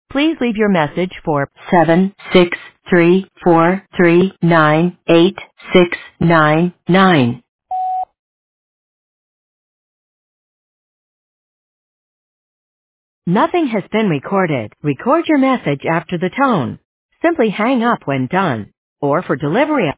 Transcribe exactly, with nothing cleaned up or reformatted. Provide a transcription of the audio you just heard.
Please leave your message for seven six three four three nine eight six nine nine. Nothing has been recorded. Record your message after the tone. Simply hang up when done. Or for delivery